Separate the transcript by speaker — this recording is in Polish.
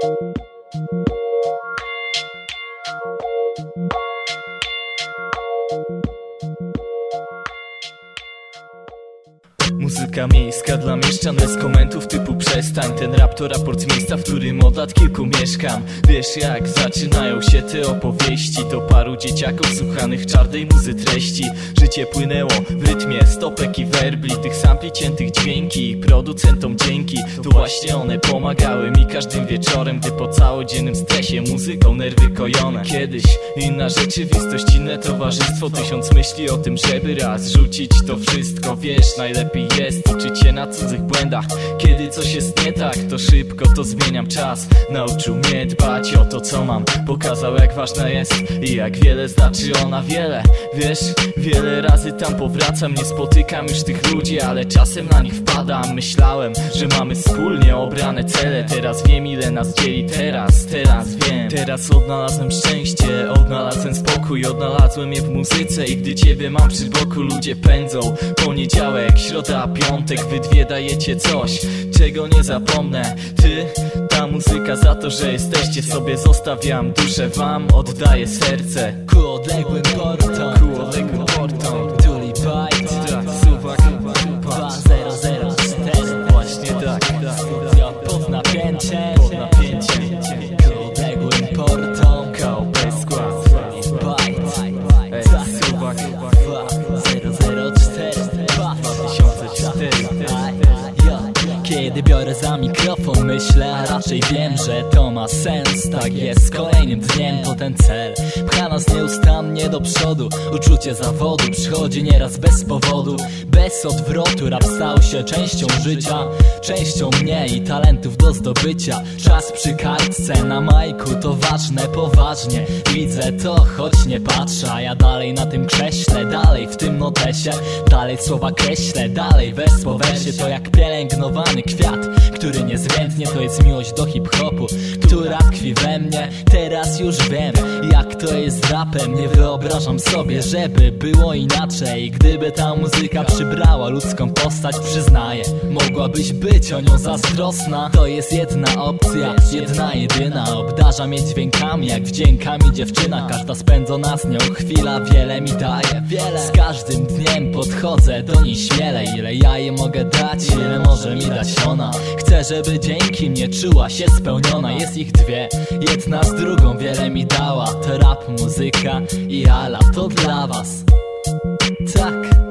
Speaker 1: Muzyka miejska dla mieszczan bez komentów typu przestań. Ten rap to raport z miejsca, w którym od lat kilku mieszkam. Wiesz jak zaczynają się te opowieści, to paru dzieciaków słuchanych czarnej muzy treści. Życie płynęło w rytmie stopek i werbli, tych sampli ciętych dźwięki, producentom dzięki. To właśnie one pomagały mi każdym wieczorem, gdy po całodziennym stresie muzyką nerwy kojone. Kiedyś inna rzeczywistość, inne towarzystwo, tysiąc myśli o tym, żeby raz rzucić to wszystko. Wiesz, najlepiej jest uczyć się na cudzych błędach. Kiedy coś jest nie tak, to szybko to zmieniam czas. Nauczył mnie dbać o to, co mam. Pokazał, jak ważna jest i jak wiele znaczy ona. Wiele, wiesz, wiele razy tam powracam. Nie spotykam już tych ludzi, ale czasem na nich wpadam. Myślałem, że mamy wspólnie obrane cele. Teraz wiem, ile nas dzieli. Teraz wiem. Teraz odnalazłem szczęście, odnalazłem spokój, odnalazłem je w muzyce. I gdy ciebie mam przy boku, ludzie pędzą. Poniedziałek, środa, piątek, wy dwie dajecie coś, czego nie zapomnę. Ty, ta muzyka, za to, że jesteście sobie zostawiam duszę wam, oddaję serce. Ku odległym portom, Tuli Bite, Suwak 2004. Właśnie tak, pod napięciem, ku odległym portom, KOP skład, Bite, Suwak 2004. Kiedy biorę za mikrofon, myślę, a raczej wiem, że to ma sens. Tak jest, kolejnym dniem to ten cel pcha nas nieustannie do przodu. Uczucie zawodu przychodzi nieraz bez powodu, bez odwrotu. Rap stał się częścią życia, częścią mnie i talentów do zdobycia. Czas przy kartce na majku, to ważne, poważnie widzę to, choć nie patrzę. A ja dalej na tym krześle, dalej w tym notesie, dalej słowa kreślę, dalej wers po wersie. To jak pielęgnowany kwiat, który niezwędnie to jest miłość do hip-hopu, która tkwi we mnie. Teraz już wiem, jak to jest z rapem. Nie wyobrażam sobie, żeby było inaczej. Gdyby ta muzyka przybrała ludzką postać, przyznaję, mogłabyś być o nią zazdrosna. To jest jedna opcja, jedna jedyna. Obdarza mnie dźwiękami, jak wdziękami dziewczyna. Każda spędzona z nią chwila wiele mi daje. Z każdym dniem podchodzę do niej śmielej. Ile ja jej mogę dać, ile może mi dać ona. Chcę, żeby dzięki mnie czuła się spełniona. Jest ich dwie, jedna z drugą wiele mi dała. To rap, muzyka i ala, to dla was. Tak.